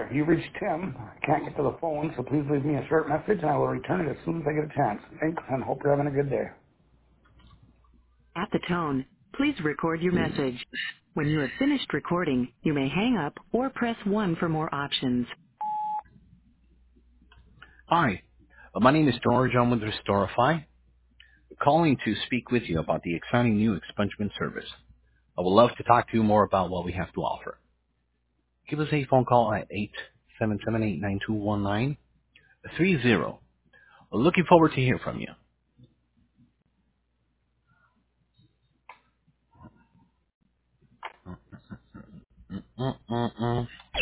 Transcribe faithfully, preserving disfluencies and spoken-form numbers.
there. You reached Tim. I can't get to the phone, so please leave me a short message and I will return it as soon as I get a chance. Thanks, and hope you're having a good day. At the tone, please record your message. When you have finished recording, you may hang up or press one for more options. Hi, uh, my name is George. I'm with Restorify, calling to speak with you about the exciting new expungement service. I would love to talk to you more about what we have to offer. Give us a phone call at eight seven seven eight nine two one nine three zero. Looking forward to hear from you. Mm-mm-mm.